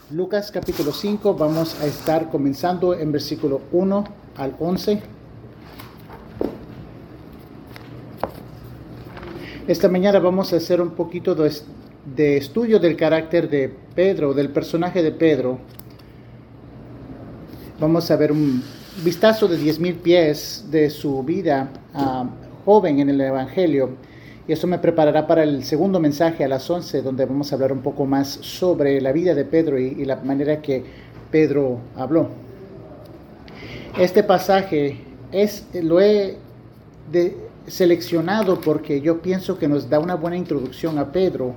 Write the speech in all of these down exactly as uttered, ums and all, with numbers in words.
Lucas capítulo cinco, vamos a estar comenzando en versículo uno al once. Esta mañana vamos a hacer un poquito de, de estudio del carácter de Pedro, del personaje de Pedro. Vamos a ver un vistazo de diez mil pies de su vida uh, joven en el Evangelio. Y eso me preparará para el segundo mensaje a las once, donde vamos a hablar un poco más sobre la vida de Pedro y, y la manera que Pedro habló. Este pasaje es, lo he de, seleccionado porque yo pienso que nos da una buena introducción a Pedro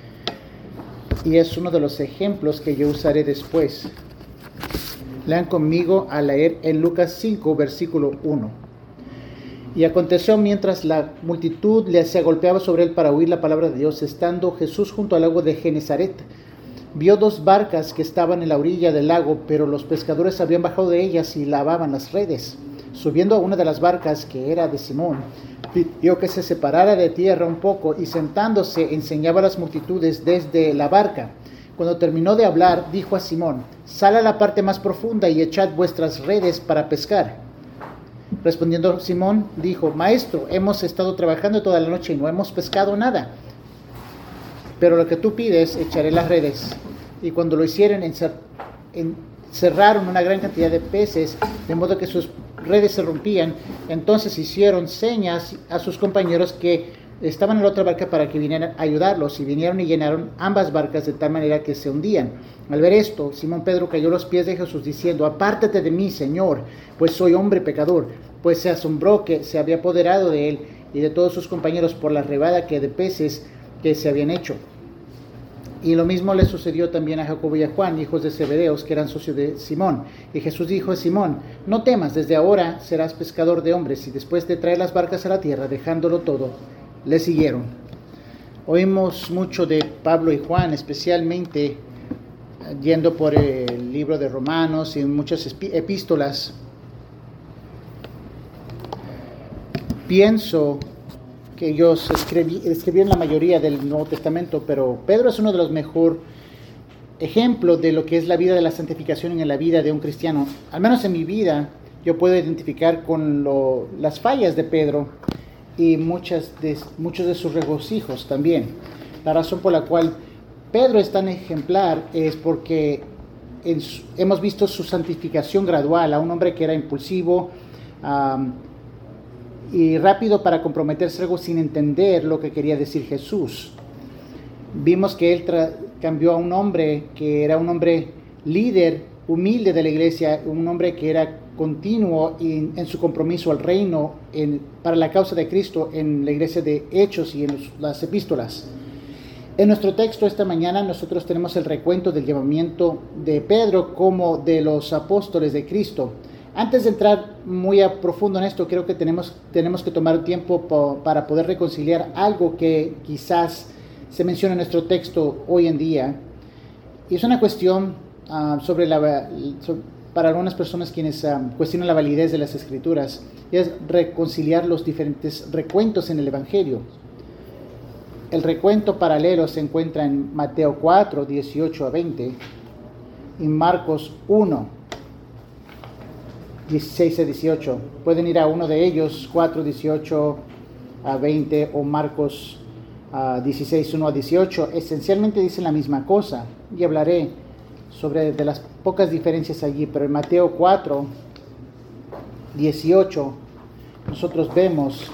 y es uno de los ejemplos que yo usaré después. Lean conmigo a leer en Lucas cinco, versículo uno. Y aconteció mientras la multitud le se agolpeaba sobre él para oír la palabra de Dios, estando Jesús junto al lago de Genezaret, vio dos barcas que estaban en la orilla del lago, pero los pescadores habían bajado de ellas y lavaban las redes. Subiendo a una de las barcas, que era de Simón, pidió que se separara de tierra un poco y sentándose enseñaba a las multitudes desde la barca. Cuando terminó de hablar, dijo a Simón: sal a la parte más profunda y echad vuestras redes para pescar. Respondiendo Simón, dijo: Maestro, hemos estado trabajando toda la noche y no hemos pescado nada. Pero lo que tú pides, echaré las redes. Y cuando lo hicieron, encerraron una gran cantidad de peces, de modo que sus redes se rompían. Entonces hicieron señas a sus compañeros que estaban en la otra barca para que vinieran a ayudarlos, y vinieron y llenaron ambas barcas de tal manera que se hundían. Al ver esto, Simón Pedro cayó a los pies de Jesús diciendo: apártate de mí, Señor, pues soy hombre pecador. Pues se asombró que se había apoderado de él y de todos sus compañeros por la rebada que de peces que se habían hecho. Y lo mismo le sucedió también a Jacobo y a Juan, hijos de Zebedeos, que eran socios de Simón. Y Jesús dijo a Simón: no temas, desde ahora serás pescador de hombres. Y después de traer las barcas a la tierra, dejándolo todo, le siguieron. Oímos mucho de Pablo y Juan, especialmente yendo por el libro de Romanos y muchas epístolas. Pienso que ellos escribí, escribieron la mayoría del Nuevo Testamento, pero Pedro es uno de los mejores ejemplos de lo que es la vida de la santificación en la vida de un cristiano. Al menos en mi vida, yo puedo identificar con lo, las fallas de Pedro y muchas de, muchos de sus regocijos también. La razón por la cual Pedro es tan ejemplar es porque en su, hemos visto su santificación gradual a un hombre que era impulsivo um, y rápido para comprometerse algo sin entender lo que quería decir Jesús. Vimos que él tra- cambió a un hombre que era un hombre líder, humilde de la iglesia, un hombre que era continuo en, en su compromiso al reino en, para la causa de Cristo en la iglesia de Hechos y en los, las epístolas. En nuestro texto esta mañana nosotros tenemos el recuento del llamamiento de Pedro como de los apóstoles de Cristo. Antes de entrar muy a profundo en esto, creo que tenemos, tenemos que tomar tiempo po, para poder reconciliar algo que quizás se menciona en nuestro texto hoy en día. Y es una cuestión uh, sobre la, sobre, para algunas personas quienes uh, cuestionan la validez de las Escrituras, y es reconciliar los diferentes recuentos en el Evangelio. El recuento paralelo se encuentra en Mateo cuatro, dieciocho a veinte, y Marcos uno, dieciséis a dieciocho. Pueden ir a uno de ellos, cuatro, dieciocho a veinte, o Marcos uh, dieciséis, uno a dieciocho. Esencialmente dicen la misma cosa, y hablaré sobre de las pocas diferencias allí. Pero en Mateo cuatro, dieciocho, nosotros vemos: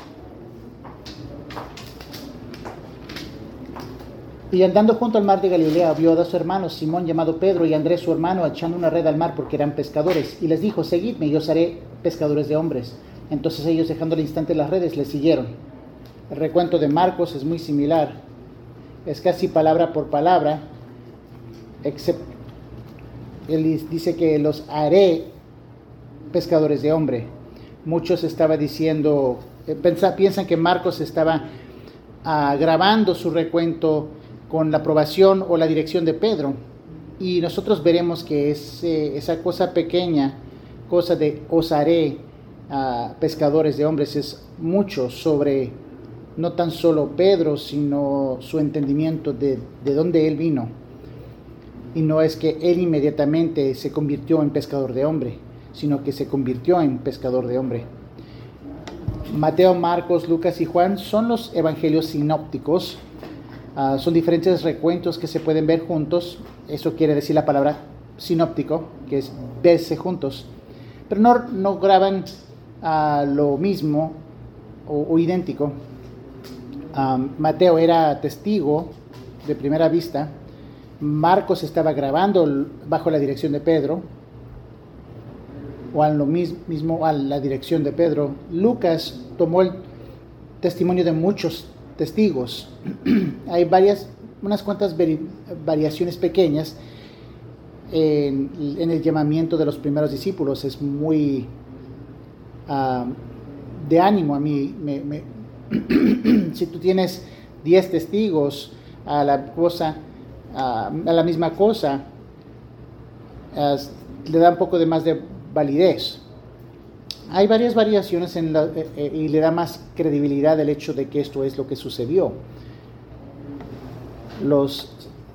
y andando junto al mar de Galilea, vio a dos hermanos, Simón llamado Pedro y Andrés su hermano, echando una red al mar porque eran pescadores. Y les dijo: seguidme y os haré pescadores de hombres. Entonces ellos, dejando al instante las redes, le siguieron. El recuento de Marcos es muy similar. Es casi palabra por palabra, excepto él dice que los haré pescadores de hombre. Muchos estaba diciendo, pensa, piensan que Marcos estaba uh, grabando su recuento con la aprobación o la dirección de Pedro, y nosotros veremos que ese, esa cosa pequeña, cosa de os haré uh, pescadores de hombres, es mucho sobre no tan solo Pedro, sino su entendimiento de, de dónde él vino. Y no es que él inmediatamente se convirtió en pescador de hombre, sino que se convirtió en pescador de hombre. Mateo, Marcos, Lucas y Juan son los evangelios sinópticos. Uh, son diferentes recuentos que se pueden ver juntos. Eso quiere decir la palabra sinóptico, que es verse juntos. Pero no, no graban uh, lo mismo o, o idéntico. Um, Mateo era testigo de primera vista. Marcos estaba grabando bajo la dirección de Pedro, o a lo mismo a la dirección de Pedro. Lucas tomó el testimonio de muchos testigos. Hay varias, unas cuantas variaciones pequeñas en, en el llamamiento de los primeros discípulos. Es muy uh, de ánimo a mí. Me, me si tú tienes diez testigos a la cosa, a, a la misma cosa, uh, le da un poco de más de validez. Hay varias variaciones en la, eh, eh, y le da más credibilidad el hecho de que esto es lo que sucedió. Los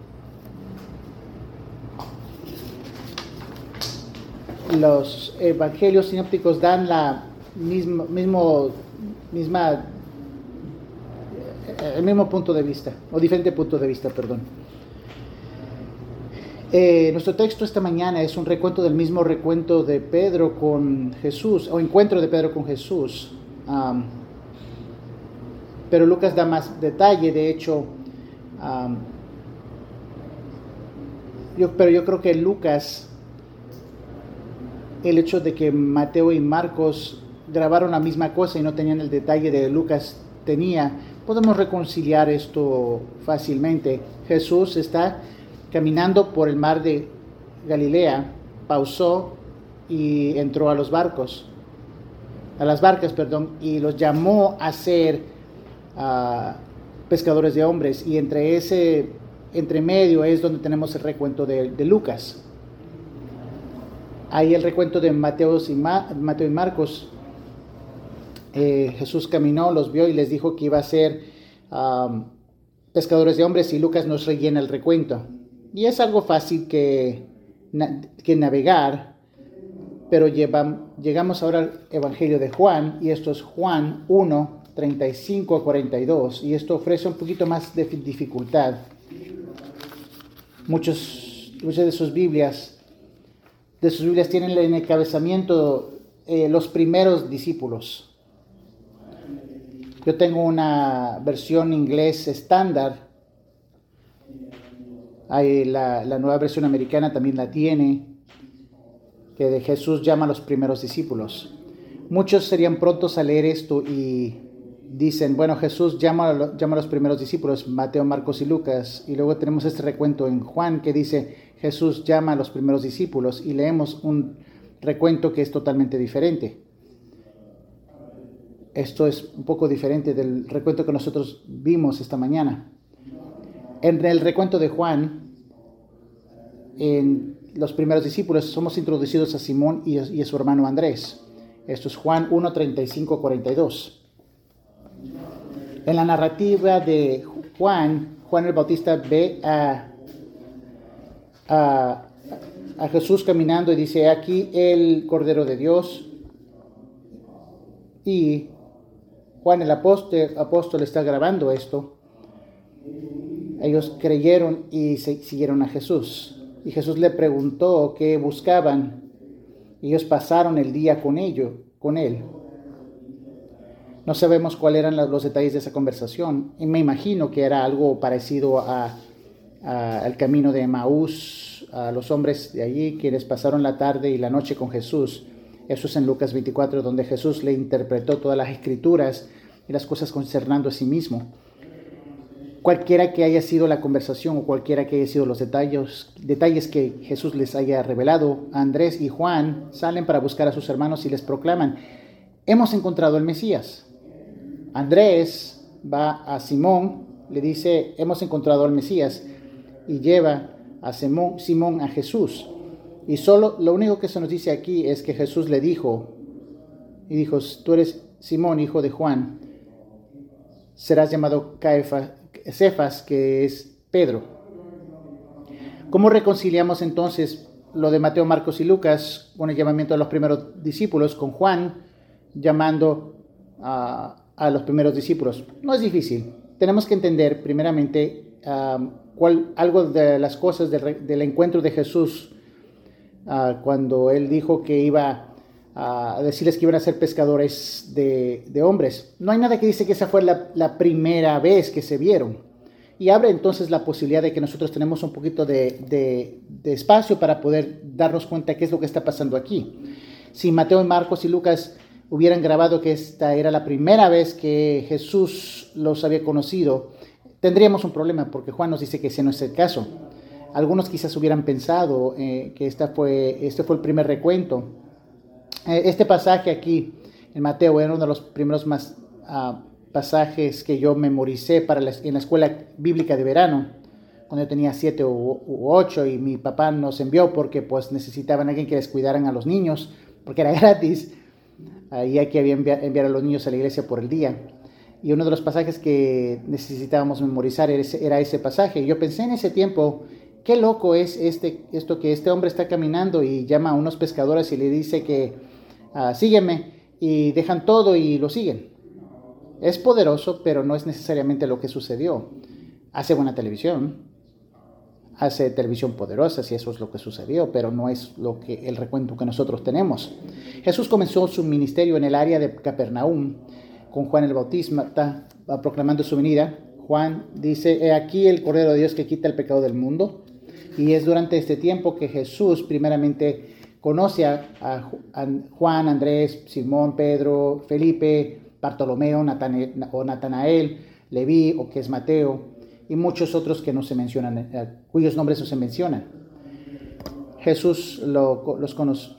los evangelios sinópticos dan la misma, mismo, misma, el mismo punto de vista, o diferente punto de vista, perdón. Eh, nuestro texto esta mañana es un recuento del mismo recuento de Pedro con Jesús, o encuentro de Pedro con Jesús. Um, pero Lucas da más detalle, de hecho, um, yo, pero yo creo que Lucas, el hecho de que Mateo y Marcos grabaron la misma cosa y no tenían el detalle de Lucas tenía, podemos reconciliar esto fácilmente. Jesús está caminando por el mar de Galilea, pausó y entró a los barcos, a las barcas, perdón, y los llamó a ser uh, pescadores de hombres. Y entre ese, entre medio es donde tenemos el recuento de, de Lucas. Ahí el recuento de Mateo y, Ma, Mateo y Marcos. Eh, Jesús caminó, los vio y les dijo que iba a ser um, pescadores de hombres, y Lucas nos rellena el recuento. Y es algo fácil que, que navegar, pero lleva, llegamos ahora al Evangelio de Juan, y esto es Juan uno, treinta y cinco a cuarenta y dos, y esto ofrece un poquito más de dificultad. Muchos, muchas de sus Biblias, de sus Biblias tienen en el encabezamiento eh, los primeros discípulos. Yo tengo una versión inglés estándar. Hay la, la nueva versión americana también la tiene, que de Jesús llama a los primeros discípulos. Muchos serían prontos a leer esto y dicen, bueno, Jesús llama a, llama a los primeros discípulos, Mateo, Marcos y Lucas, y luego tenemos este recuento en Juan que dice, Jesús llama a los primeros discípulos, y leemos un recuento que es totalmente diferente. Esto es un poco diferente del recuento que nosotros vimos esta mañana. En el recuento de Juan, en los primeros discípulos, somos introducidos a Simón y a, y a su hermano Andrés. Esto es Juan uno, treinta y cinco a cuarenta y dos. En la narrativa de Juan, Juan el Bautista ve a, a, a Jesús caminando y dice, aquí el Cordero de Dios. Y Juan el apóstol, apóstol está grabando esto. Ellos creyeron y se, siguieron a Jesús. Y Jesús le preguntó qué buscaban. Ellos pasaron el día con, ello, con él. No sabemos cuáles eran los detalles de esa conversación. Y me imagino que era algo parecido a, a, al camino de Emaús, a los hombres de allí quienes pasaron la tarde y la noche con Jesús. Eso es en Lucas veinticuatro, donde Jesús le interpretó todas las escrituras y las cosas concernando a sí mismo. Cualquiera que haya sido la conversación o cualquiera que haya sido los detalles, detalles que Jesús les haya revelado, Andrés y Juan salen para buscar a sus hermanos y les proclaman, hemos encontrado al Mesías. Andrés va a Simón, le dice, hemos encontrado al Mesías, y lleva a Simón, Simón a Jesús. Y solo lo único que se nos dice aquí es que Jesús le dijo, y dijo, tú eres Simón, hijo de Juan, serás llamado Caifás, Cefas, que es Pedro. ¿Cómo reconciliamos entonces lo de Mateo, Marcos y Lucas con el llamamiento de los primeros discípulos, con Juan llamando a, a los primeros discípulos? No es difícil. Tenemos que entender primeramente um, cuál, algo de las cosas del, del encuentro de Jesús uh, cuando él dijo que iba a decirles que iban a ser pescadores de, de hombres. No hay nada que dice que esa fue la, la primera vez que se vieron. Y abre entonces la posibilidad de que nosotros tenemos un poquito de, de, de espacio para poder darnos cuenta qué es lo que está pasando aquí. Si Mateo, Marcos y Lucas hubieran grabado que esta era la primera vez que Jesús los había conocido, tendríamos un problema, porque Juan nos dice que ese no es el caso. Algunos quizás hubieran pensado eh, que esta fue, este fue el primer recuento. Eh, este pasaje aquí en Mateo era uno de los primeros más, uh, pasajes que yo memoricé para la, en la escuela bíblica de verano, cuando yo tenía siete u, u ocho, y mi papá nos envió porque pues necesitaban a alguien que les cuidaran a los niños, porque era gratis. Ahí aquí había enviar, enviar a los niños a la iglesia por el día. Y uno de los pasajes que necesitábamos memorizar era ese, era ese pasaje. Y yo pensé en ese tiempo, qué loco es este, esto que este hombre está caminando y llama a unos pescadores y le dice que uh, sígueme, y dejan todo y lo siguen. Es poderoso, pero no es necesariamente lo que sucedió. Hace buena televisión, hace televisión poderosa, si eso es lo que sucedió, pero no es lo que el recuento que nosotros tenemos. Jesús comenzó su ministerio en el área de Capernaum con Juan el Bautista, proclamando su venida. Juan dice: he aquí el Cordero de Dios que quita el pecado del mundo. Y es durante este tiempo que Jesús primeramente conoce a, a, a Juan, Andrés, Simón, Pedro, Felipe, Bartolomeo, Natanael, o Natanael, Leví, o que es Mateo, y muchos otros que no se mencionan, eh, cuyos nombres no se mencionan. Jesús lo, los conoce.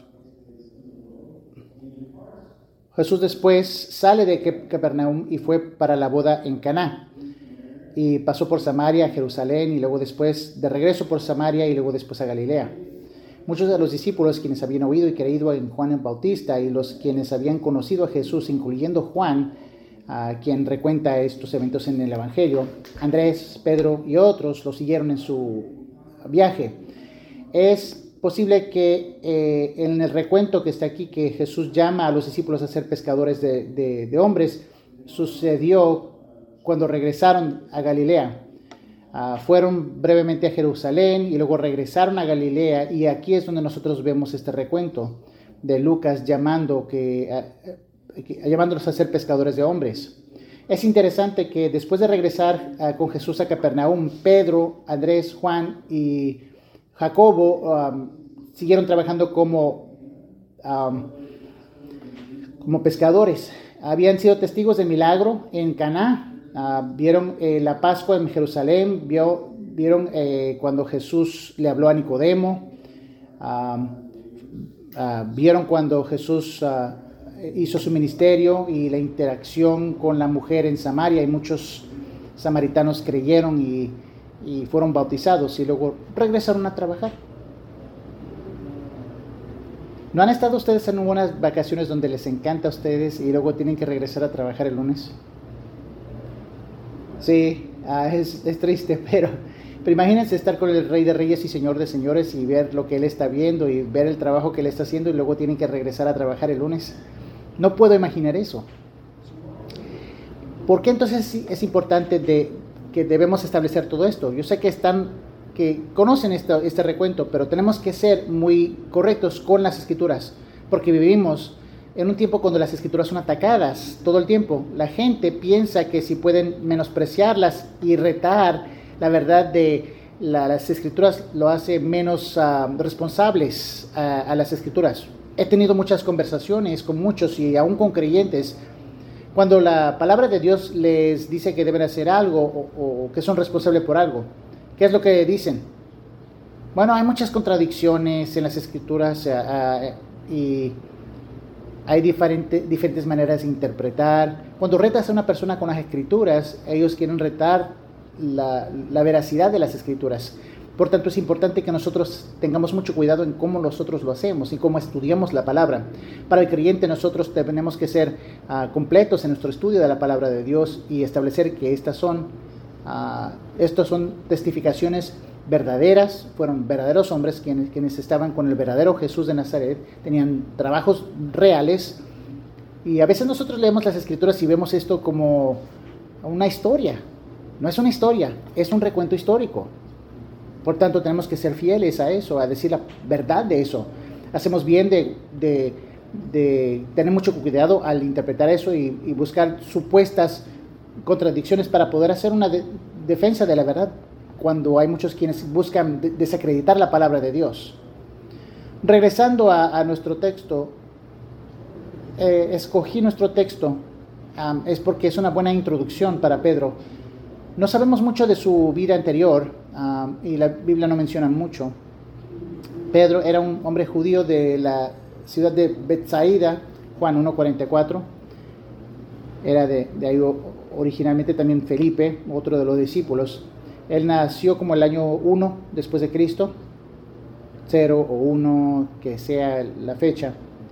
Jesús después sale de Capernaum y fue para la boda en Caná, y pasó por Samaria, Jerusalén, y luego después de regreso por Samaria y luego después a Galilea. Muchos de los discípulos quienes habían oído y creído en Juan el Bautista, y los quienes habían conocido a Jesús, incluyendo Juan, a quien recuenta estos eventos en el Evangelio, Andrés, Pedro y otros, lo siguieron en su viaje. Es posible que eh, en el recuento que está aquí, que Jesús llama a los discípulos a ser pescadores de, de, de hombres, sucedió cuando regresaron a Galilea. Uh, fueron brevemente a Jerusalén y luego regresaron a Galilea, y aquí es donde nosotros vemos este recuento de Lucas llamando que, uh, que, llamándolos a ser pescadores de hombres. Es interesante que después de regresar uh, con Jesús a Capernaum, Pedro, Andrés, Juan y Jacobo um, siguieron trabajando como, um, como pescadores. Habían sido testigos del milagro en Caná. Uh, vieron eh, la Pascua en Jerusalén, vio, vieron eh, cuando Jesús le habló a Nicodemo, uh, uh, vieron cuando Jesús uh, hizo su ministerio y la interacción con la mujer en Samaria, y muchos samaritanos creyeron y, y fueron bautizados y luego regresaron a trabajar. ¿No han estado ustedes en unas vacaciones donde les encanta a ustedes y luego tienen que regresar a trabajar el lunes? Sí, uh, es, es triste, pero, pero imagínense estar con el Rey de Reyes y Señor de Señores y ver lo que Él está viendo y ver el trabajo que Él está haciendo, y luego tienen que regresar a trabajar el lunes. No puedo imaginar eso. ¿Por qué entonces es importante de, que debemos establecer todo esto? Yo sé que están, que conocen esto, este recuento, pero tenemos que ser muy correctos con las Escrituras, porque vivimos en un tiempo cuando las Escrituras son atacadas todo el tiempo. La gente piensa que si pueden menospreciarlas y retar la verdad de la, las Escrituras, lo hace menos uh, responsables uh, a las Escrituras. He tenido muchas conversaciones con muchos y aún con creyentes, cuando la palabra de Dios les dice que deben hacer algo o, o que son responsables por algo. ¿Qué es lo que dicen? Bueno, hay muchas contradicciones en las Escrituras uh, uh, y hay diferente, diferentes maneras de interpretar. Cuando retas a una persona con las Escrituras, ellos quieren retar la, la veracidad de las Escrituras. Por tanto, es importante que nosotros tengamos mucho cuidado en cómo nosotros lo hacemos y cómo estudiamos la palabra. Para el creyente, nosotros tenemos que ser uh, completos en nuestro estudio de la palabra de Dios y establecer que estas son, uh, estas son testificaciones verdaderas, fueron verdaderos hombres quienes, quienes estaban con el verdadero Jesús de Nazaret, tenían trabajos reales, y a veces nosotros leemos las Escrituras y vemos esto como una historia. No es una historia, es un recuento histórico. Por tanto, tenemos que ser fieles a eso, a decir la verdad de eso. Hacemos bien de, de, de tener mucho cuidado al interpretar eso y, y buscar supuestas contradicciones para poder hacer una de, defensa de la verdad, cuando hay muchos quienes buscan de, desacreditar la palabra de Dios. Regresando a, a nuestro texto, eh, escogí nuestro texto, um, es porque es una buena introducción para Pedro. No sabemos mucho de su vida anterior, um, y la Biblia no menciona mucho. Pedro era un hombre judío de la ciudad de Betsaida, Juan uno cuarenta y cuatro. Era de, de ahí originalmente también Felipe, otro de los discípulos. Él nació como el año uno después de Cristo, cero o uno, que sea la fecha.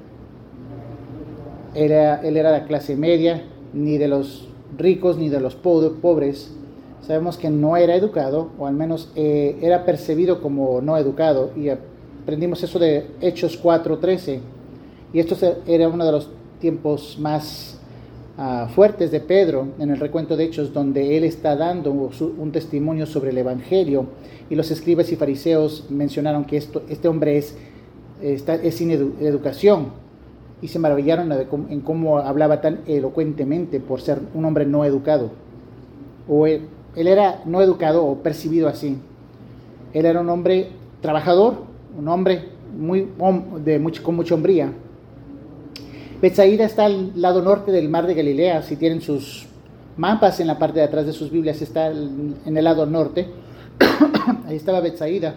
Era, él era de la clase media, ni de los ricos ni de los pobres. Sabemos que no era educado, o al menos eh, era percibido como no educado, y aprendimos eso de Hechos cuatro trece. Y esto era uno de los tiempos más uh, fuertes de Pedro en el recuento de Hechos, donde él está dando su, un testimonio sobre el Evangelio, y los escribas y fariseos mencionaron que esto, este hombre es, está, es sin edu- educación, y se maravillaron de, en cómo hablaba tan elocuentemente por ser un hombre no educado. O él, él era no educado o percibido así. Él era un hombre trabajador, un hombre muy, de mucho, con mucha hombría. Betsaida está al lado norte del mar de Galilea. Si tienen sus mapas en la parte de atrás de sus Biblias, está en el lado norte. Ahí estaba Betsaida.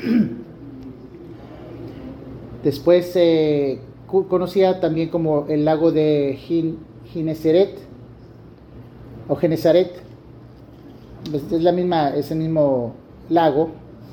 Después eh, conocía también como el lago de Gin, Gineseret o Genezaret. Es la misma, es el mismo lago,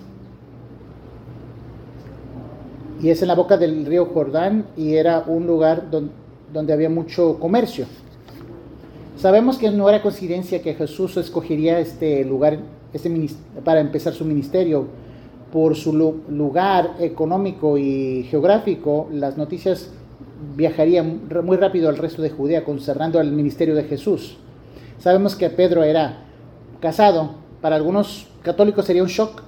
y es en la boca del río Jordán, y era un lugar donde, donde había mucho comercio. Sabemos que no era coincidencia que Jesús escogería este lugar este para empezar su ministerio. Por su lugar económico y geográfico, las noticias viajarían muy rápido al resto de Judea, concerniendo al ministerio de Jesús. Sabemos que Pedro era casado. Para algunos católicos sería un shock,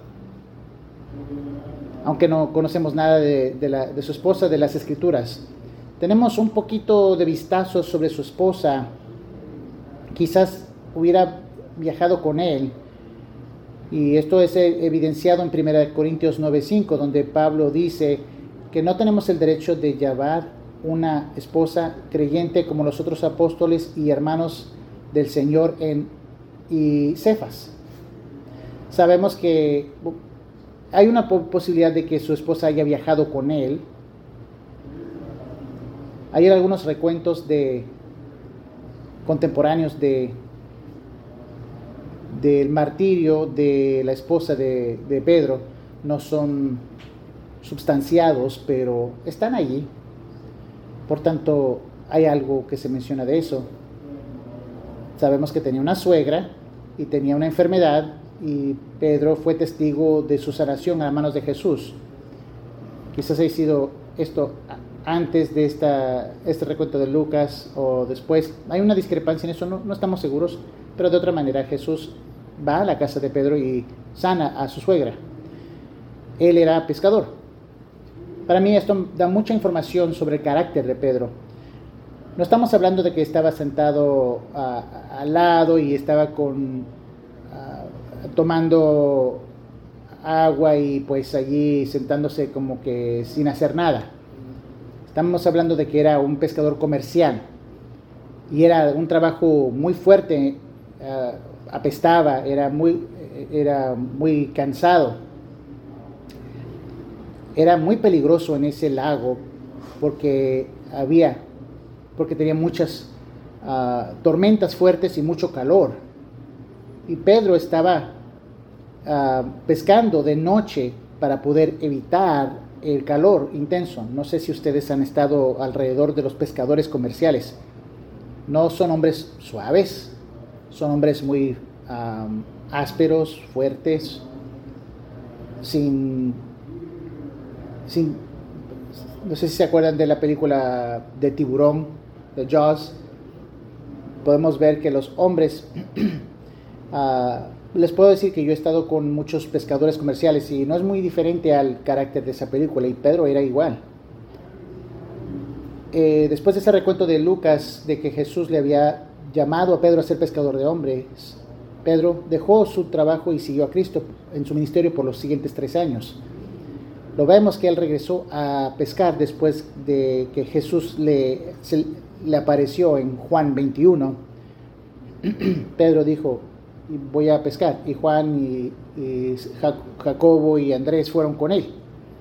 aunque no conocemos nada de, de, la, de su esposa, de las Escrituras. Tenemos un poquito de vistazo sobre su esposa. Quizás hubiera viajado con él, y esto es evidenciado en primera Corintios nueve cinco, donde Pablo dice que no tenemos el derecho de llevar una esposa creyente como los otros apóstoles y hermanos del Señor en y Cefas. Sabemos que hay una posibilidad de que su esposa haya viajado con él. Hay algunos recuentos de contemporáneos de del martirio de la esposa de, de Pedro. No son substanciados, pero están allí. Por tanto, hay algo que se menciona de eso. Sabemos que tenía una suegra y tenía una enfermedad, y Pedro fue testigo de su sanación a las manos de Jesús. Quizás haya sido esto antes de esta, este recuento de Lucas o después. Hay una discrepancia en eso, no, no estamos seguros, pero de otra manera Jesús va a la casa de Pedro y sana a su suegra. Él era pescador. Para mí esto da mucha información sobre el carácter de Pedro. No estamos hablando de que estaba sentado uh, al lado y estaba con uh, tomando agua y pues allí sentándose como que sin hacer nada. Estamos hablando de que era un pescador comercial, y era un trabajo muy fuerte, uh, apestaba, era muy, era muy cansado. Era muy peligroso en ese lago porque había, porque tenía muchas uh, tormentas fuertes y mucho calor. Y Pedro estaba uh, pescando de noche para poder evitar el calor intenso. No sé si ustedes han estado alrededor de los pescadores comerciales. No son hombres suaves, son hombres muy um, ásperos, fuertes. sin, sin, no sé si se acuerdan de la película de Tiburón, de Jaws. Podemos ver que los hombres, uh, les puedo decir que yo he estado con muchos pescadores comerciales y no es muy diferente al carácter de esa película, y Pedro era igual. Eh, después de ese recuento de Lucas, de que Jesús le había llamado a Pedro a ser pescador de hombres, Pedro dejó su trabajo y siguió a Cristo en su ministerio por los siguientes tres años. Lo vemos que él regresó a pescar después de que Jesús le, se, le apareció en Juan veintiuno. Pedro dijo, voy a pescar, y Juan y, y Jacobo y Andrés fueron con él.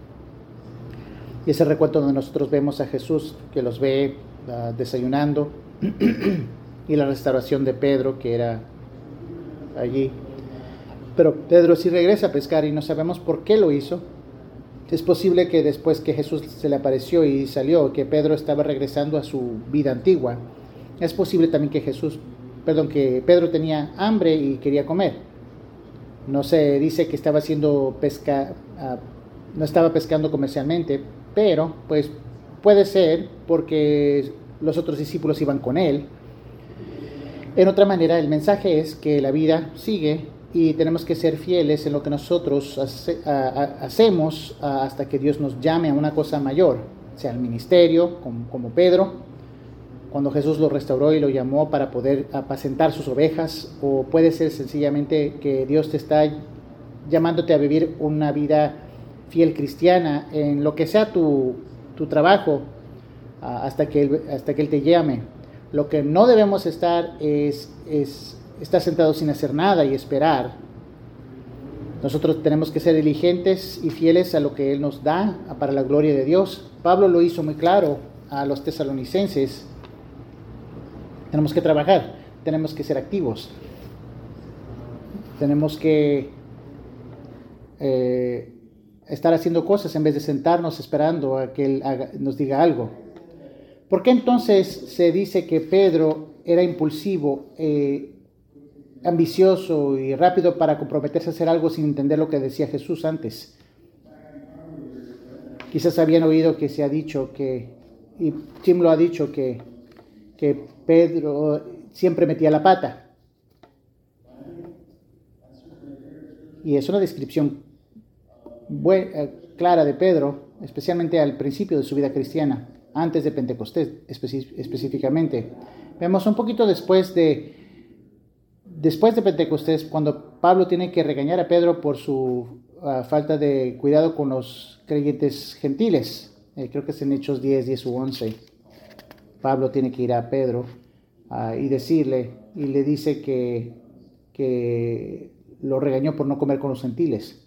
Y ese recuento donde nosotros vemos a Jesús que los ve uh, desayunando y la restauración de Pedro que era allí. Pero Pedro sí regresa a pescar y no sabemos por qué lo hizo. Es posible que después que Jesús se le apareció y salió, que Pedro estaba regresando a su vida antigua. Es posible también que Jesús, perdón, que Pedro tenía hambre y quería comer. No se dice que estaba haciendo pesca, uh, no estaba pescando comercialmente, pero pues puede ser porque los otros discípulos iban con él. En otra manera, el mensaje es que la vida sigue y tenemos que ser fieles en lo que nosotros hace, a, a, hacemos a, hasta que Dios nos llame a una cosa mayor, sea el ministerio, como, como Pedro, cuando Jesús lo restauró y lo llamó para poder apacentar sus ovejas, o puede ser sencillamente que Dios te está llamándote a vivir una vida fiel cristiana en lo que sea tu, tu trabajo, hasta que, él, hasta que Él te llame. Lo que no debemos estar es, es estar sentados sin hacer nada y esperar. Nosotros tenemos que ser diligentes y fieles a lo que Él nos da para la gloria de Dios. Pablo lo hizo muy claro a los tesalonicenses. Tenemos que trabajar, tenemos que ser activos. Tenemos que eh, estar haciendo cosas en vez de sentarnos esperando a que Él haga, nos diga algo. ¿Por qué entonces se dice que Pedro era impulsivo, eh, ambicioso y rápido para comprometerse a hacer algo sin entender lo que decía Jesús antes? Quizás habían oído que se ha dicho que, y Tim lo ha dicho, que, que Pedro siempre metía la pata. Y es una descripción buena, clara de Pedro, especialmente al principio de su vida cristiana, antes de Pentecostés especi- específicamente. Vemos un poquito después de, después de Pentecostés, cuando Pablo tiene que regañar a Pedro por su uh, falta de cuidado con los creyentes gentiles. Eh, creo que es en Hechos diez, diez u once. Pablo tiene que ir a Pedro uh, y decirle, y le dice que, que lo regañó por no comer con los gentiles.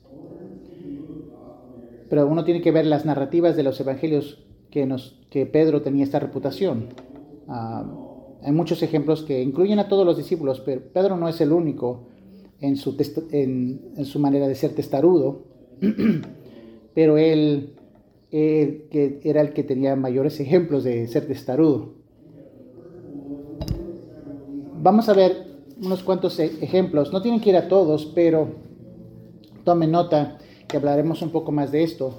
Pero uno tiene que ver las narrativas de los evangelios que, nos, que Pedro tenía esta reputación. Uh, hay muchos ejemplos que incluyen a todos los discípulos, pero Pedro no es el único en su, test, en, en su manera de ser testarudo, pero él, él que era el que tenía mayores ejemplos de ser testarudo. Vamos a ver unos cuantos ejemplos, no tienen que ir a todos, pero tomen nota que hablaremos un poco más de esto.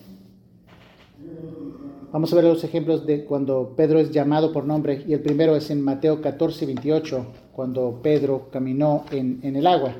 Vamos a ver los ejemplos de cuando Pedro es llamado por nombre, y el primero es en Mateo catorce, veintiocho, cuando Pedro caminó en, en el agua.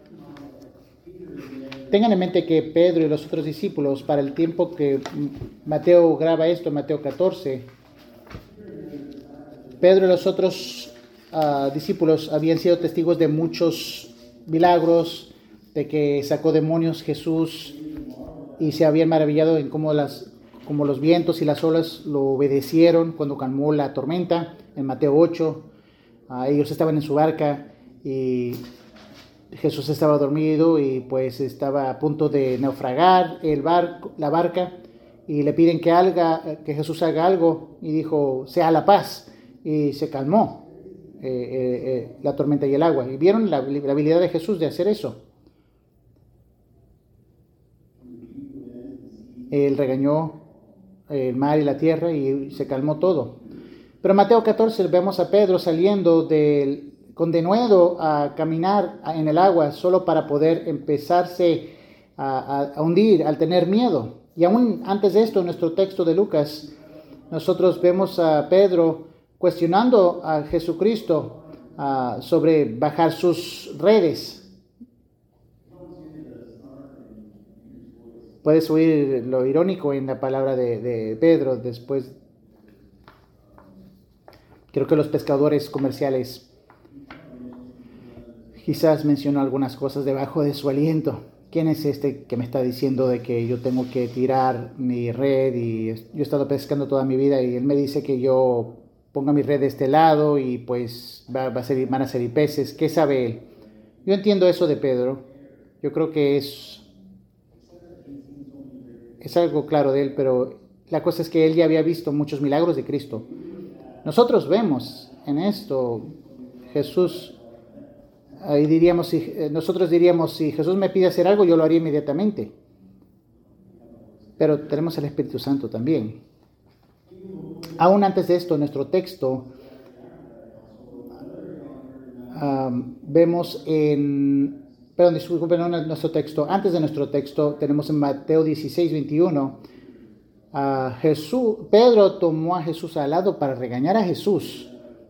Tengan en mente que Pedro y los otros discípulos, para el tiempo que Mateo graba esto, Mateo catorce, Pedro y los otros uh, discípulos habían sido testigos de muchos milagros, de que sacó demonios Jesús, y se habían maravillado en cómo las como los vientos y las olas lo obedecieron cuando calmó la tormenta. En Mateo ocho, uh, ellos estaban en su barca y Jesús estaba dormido y pues estaba a punto de naufragar el barco, la barca, y le piden que, haga, que Jesús haga algo, y dijo, sea la paz, y se calmó eh, eh, eh, la tormenta y el agua. Y vieron la, la habilidad de Jesús de hacer eso. Él regañó el mar y la tierra y se calmó todo. Pero en Mateo catorce vemos a Pedro saliendo del, con denuedo a caminar en el agua solo para poder empezarse a, a hundir, al tener miedo. Y aún antes de esto, en nuestro texto de Lucas, nosotros vemos a Pedro cuestionando a Jesucristo uh, sobre bajar sus redes. Puedes oír lo irónico en la palabra de, de Pedro después. Creo que los pescadores comerciales quizás mencionó algunas cosas debajo de su aliento. ¿Quién es este que me está diciendo de que yo tengo que tirar mi red? Y yo he estado pescando toda mi vida y él me dice que yo ponga mi red de este lado y pues va, va a ser, van a salir peces. ¿Qué sabe él? Yo entiendo eso de Pedro. Yo creo que es, es algo claro de él, pero la cosa es que él ya había visto muchos milagros de Cristo. Nosotros vemos en esto Jesús. Ahí diríamos, si, nosotros diríamos, si Jesús me pide hacer algo, yo lo haría inmediatamente. Pero tenemos el Espíritu Santo también. Aún antes de esto, nuestro texto, um, vemos en, perdón, disculpen, no nuestro texto, antes de nuestro texto, tenemos en Mateo dieciséis, veintiuno, uh, Jesús, Pedro tomó a Jesús al lado para regañar a Jesús.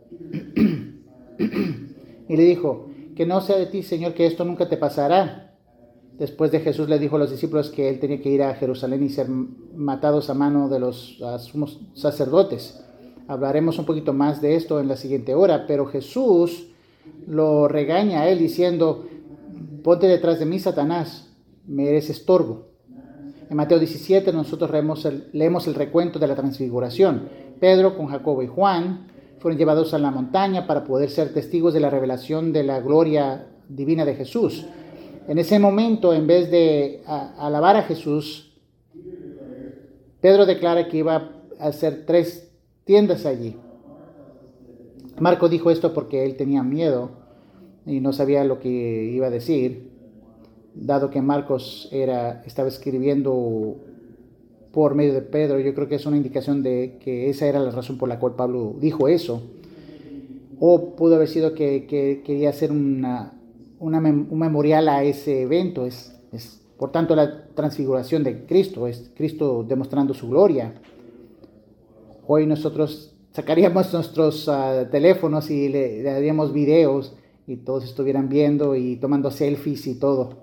Y le dijo, que no sea de ti, Señor, que esto nunca te pasará. Después de Jesús le dijo a los discípulos que él tenía que ir a Jerusalén y ser matados a mano de los sumos sacerdotes. Hablaremos un poquito más de esto en la siguiente hora, pero Jesús lo regaña a él diciendo, ponte detrás de mí, Satanás, me eres estorbo. En Mateo diecisiete nosotros leemos el, leemos el recuento de la transfiguración. Pedro con Jacobo y Juan fueron llevados a la montaña para poder ser testigos de la revelación de la gloria divina de Jesús. En ese momento, en vez de a, alabar a Jesús, Pedro declara que iba a hacer tres tiendas allí. Marco dijo esto porque él tenía miedo y no sabía lo que iba a decir, dado que Marcos era, estaba escribiendo por medio de Pedro. Yo creo que es una indicación de que esa era la razón por la cual Pablo dijo eso. O pudo haber sido que, que quería hacer una, una mem- un memorial a ese evento. Es, es, por tanto, la transfiguración de Cristo, es Cristo demostrando su gloria. Hoy nosotros sacaríamos nuestros uh, teléfonos y le, le haríamos videos y todos estuvieran viendo y tomando selfies y todo.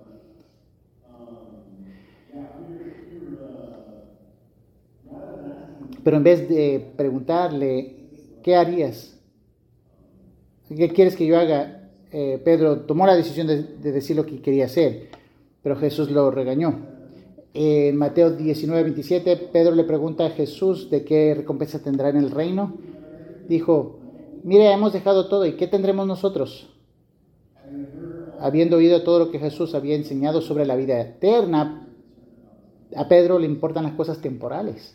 Pero en vez de preguntarle, ¿qué harías? ¿Qué quieres que yo haga? Eh, Pedro tomó la decisión de, de decir lo que quería hacer, pero Jesús lo regañó. En Mateo diecinueve, veintisiete, Pedro le pregunta a Jesús de qué recompensa tendrá en el reino. Dijo, mire, hemos dejado todo, ¿y qué tendremos nosotros? Habiendo oído todo lo que Jesús había enseñado sobre la vida eterna, a Pedro le importan las cosas temporales.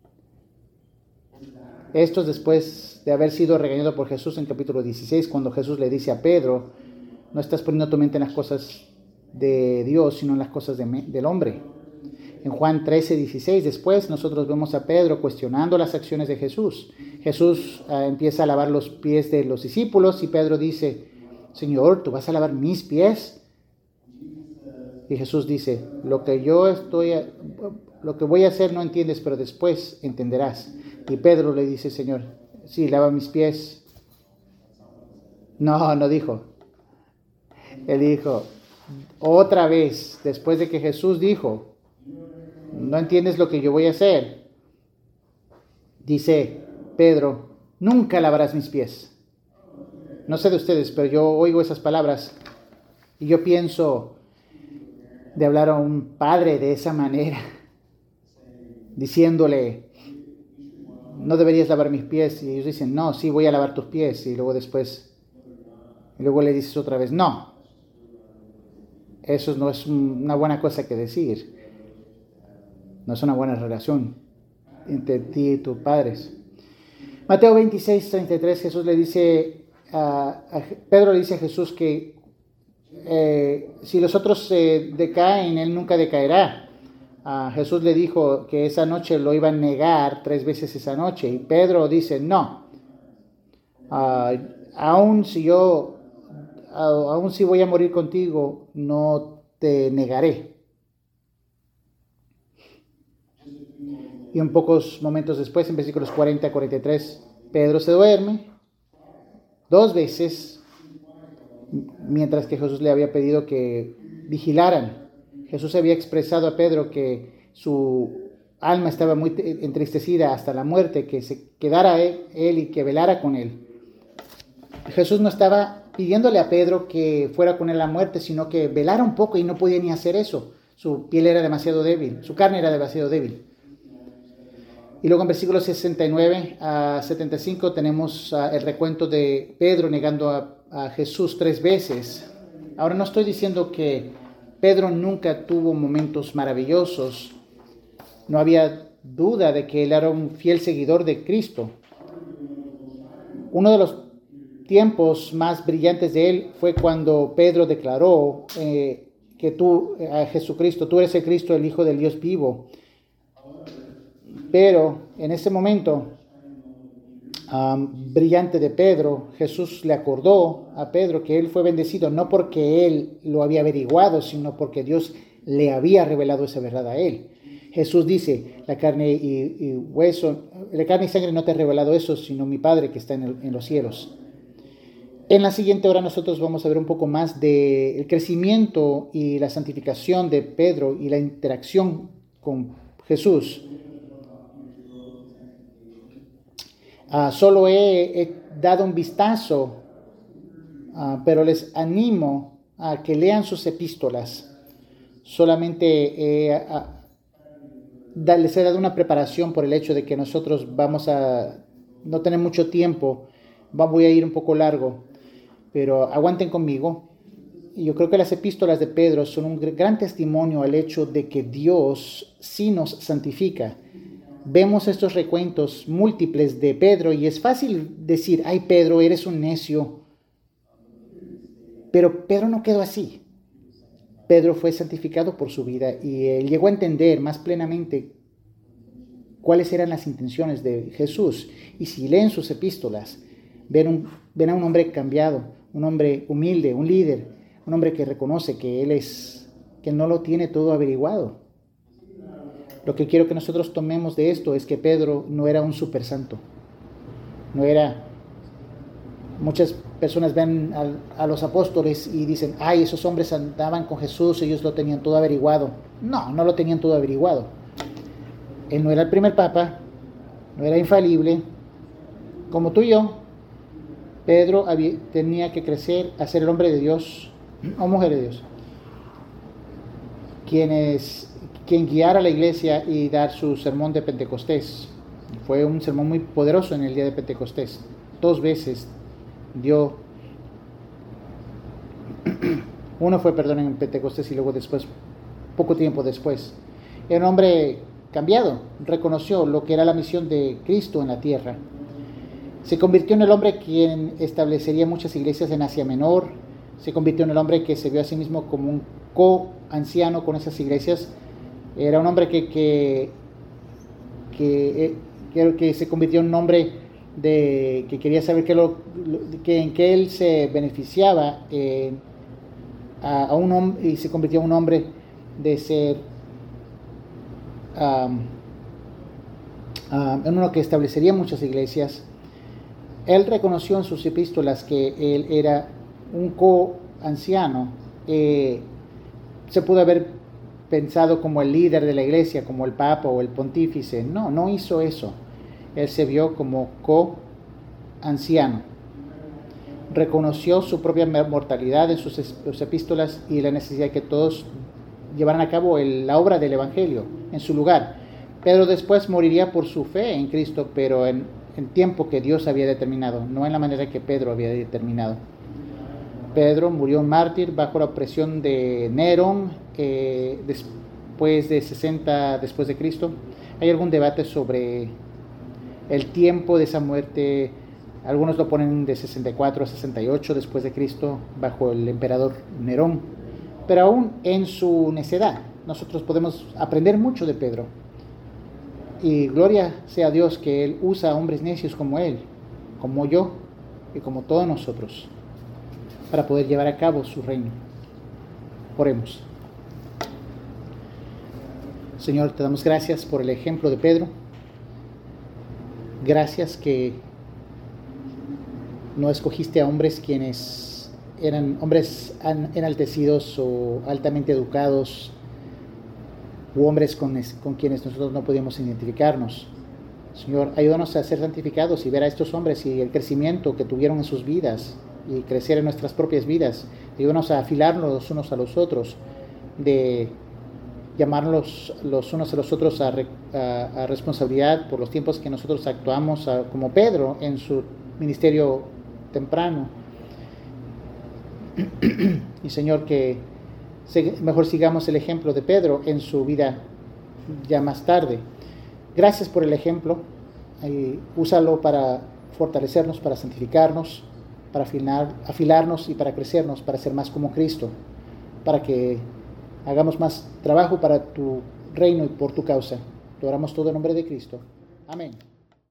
Esto es después de haber sido regañado por Jesús en capítulo dieciséis, cuando Jesús le dice a Pedro, no estás poniendo tu mente en las cosas de Dios, sino en las cosas de me, del hombre. En Juan trece, dieciséis, después nosotros vemos a Pedro cuestionando las acciones de Jesús. Jesús uh, empieza a lavar los pies de los discípulos y Pedro dice, Señor, ¿tú vas a lavar mis pies? Y Jesús dice, lo que yo estoy, lo que voy a hacer no entiendes, pero después entenderás. Y Pedro le dice, Señor, sí, lava mis pies. No, no dijo. Él dijo, otra vez, después de que Jesús dijo, no entiendes lo que yo voy a hacer. Dice Pedro, nunca lavarás mis pies. No sé de ustedes, pero yo oigo esas palabras y yo pienso de hablar a un padre de esa manera, diciéndole, no deberías lavar mis pies. Y ellos dicen, no, sí, voy a lavar tus pies. Y luego después, y luego le dices otra vez, no. Eso no es una buena cosa que decir. No es una buena relación entre ti y tus padres. Mateo veintiséis, treinta y tres, Jesús le dice, a, a Pedro le dice a Jesús que eh, si los otros eh, decaen, él nunca decaerá. Uh, Jesús le dijo que esa noche lo iba a negar tres veces esa noche. Y Pedro dice, no, uh, aún si yo, uh, aún si voy a morir contigo, no te negaré. Y un pocos momentos después, en versículos cuarenta a cuarenta y tres, Pedro se duerme dos veces, mientras que Jesús le había pedido que vigilaran. Jesús había expresado a Pedro que su alma estaba muy entristecida hasta la muerte, que se quedara él, él y que velara con él. Jesús no estaba pidiéndole a Pedro que fuera con él a la muerte, sino que velara un poco, y no podía ni hacer eso. Su piel era demasiado débil, su carne era demasiado débil. Y luego en versículos sesenta y nueve a setenta y cinco tenemos uh, el recuento de Pedro negando a, a Jesús tres veces. Ahora, no estoy diciendo que Pedro nunca tuvo momentos maravillosos. No había duda de que él era un fiel seguidor de Cristo. Uno de los tiempos más brillantes de él fue cuando Pedro declaró eh, que tú, a Jesucristo, tú eres el Cristo, el Hijo del Dios vivo. Pero en ese momento um, brillante de Pedro, Jesús le acordó a Pedro que él fue bendecido no porque él lo había averiguado, sino porque Dios le había revelado esa verdad a él. Jesús dice, la carne y, y hueso, la carne y sangre no te ha revelado eso, sino mi Padre que está en, el, en los cielos. En la siguiente hora nosotros vamos a ver un poco más del crecimiento y la santificación de Pedro y la interacción con Jesús. Uh, solo he, he dado un vistazo, uh, pero les animo a que lean sus epístolas. Solamente he, uh, da, les he dado una preparación por el hecho de que nosotros vamos a no tener mucho tiempo. Va, voy a ir un poco largo, pero aguanten conmigo. Y yo creo que las epístolas de Pedro son un gran testimonio al hecho de que Dios sí nos santifica. Vemos estos recuentos múltiples de Pedro y es fácil decir, ay Pedro, eres un necio. Pero Pedro no quedó así. Pedro fue santificado por su vida y él llegó a entender más plenamente cuáles eran las intenciones de Jesús. Y si leen sus epístolas, ven, un, ven a un hombre cambiado, un hombre humilde, un líder, un hombre que reconoce que él es, que no lo tiene todo averiguado. Lo que quiero que nosotros tomemos de esto es que Pedro no era un super santo. No era... Muchas personas ven a, a los apóstoles y dicen, ay, esos hombres andaban con Jesús, ellos lo tenían todo averiguado. No, no lo tenían todo averiguado. Él no era el primer papa, no era infalible. Como tú y yo, Pedro había, tenía que crecer a ser el hombre de Dios o mujer de Dios. Quienes... quien guiara a la iglesia y dar su sermón de Pentecostés. Fue un sermón muy poderoso en el día de Pentecostés. Dos veces dio, uno fue, perdón, en Pentecostés y luego después, poco tiempo después. Era un hombre cambiado, reconoció lo que era la misión de Cristo en la tierra. Se convirtió en el hombre quien establecería muchas iglesias en Asia Menor. Se convirtió en el hombre que se vio a sí mismo como un co-anciano con esas iglesias. Era un hombre que, que, que, que, que se convirtió en un hombre de, que quería saber que lo, que, en qué él se beneficiaba eh, a, a un hombre, y se convirtió en un hombre de ser um, um, en uno que establecería muchas iglesias. Él reconoció en sus epístolas que él era un co-anciano. Eh, se pudo haber pensado como el líder de la iglesia, como el papa o el pontífice. No, no hizo eso. Él se vio como co-anciano. Reconoció su propia mortalidad en sus, sus epístolas y la necesidad de que todos llevaran a cabo el, la obra del evangelio en su lugar. Pedro después moriría por su fe en Cristo, pero en, en tiempo que Dios había determinado, no en la manera que Pedro había determinado. Pedro murió mártir bajo la opresión de Nerón eh, después de sesenta después de Cristo. Hay algún debate sobre el tiempo de esa muerte. Algunos lo ponen de sesenta y cuatro a sesenta y ocho después de Cristo bajo el emperador Nerón. Pero aún en su necedad nosotros podemos aprender mucho de Pedro. Y gloria sea a Dios que Él usa a hombres necios como Él, como yo y como todos nosotros, para poder llevar a cabo su reino. Oremos. Señor, te damos gracias por el ejemplo de Pedro. Gracias que no escogiste a hombres quienes eran hombres enaltecidos o altamente educados, u hombres con, con quienes nosotros no podíamos identificarnos. Señor, ayúdanos a ser santificados y ver a estos hombres y el crecimiento que tuvieron en sus vidas y crecer en nuestras propias vidas. Ayúdanos a afilarnos los unos a los otros, de llamarlos los unos a los otros a, a, a responsabilidad por los tiempos que nosotros actuamos a, como Pedro en su ministerio temprano. Y Señor, que mejor sigamos el ejemplo de Pedro en su vida ya más tarde. Gracias por el ejemplo. Eh, úsalo para fortalecernos, para santificarnos, para afinar, afilarnos y para crecernos, para ser más como Cristo, para que hagamos más trabajo para tu reino y por tu causa. Lo oramos todo en nombre de Cristo. Amén.